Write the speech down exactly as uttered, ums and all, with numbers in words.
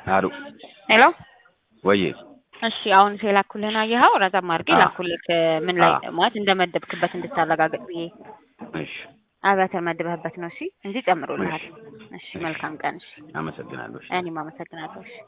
አሩ ሄሎ ወይ እሺ አሁን ሲላኩልህና ይሃው ረዘም አድርጌ ላኩልክ ምን ላይ ማለት እንደመደብክበት እንድታረጋግጥ ብዬ እሺ አባተ መድበህበት ነው እሺ እንጂ ጨምሮልሃል እሺ መልካም ቀን እሺ አመሰግናለሁ እሺ እኔም አመሰግናለሁ እሺ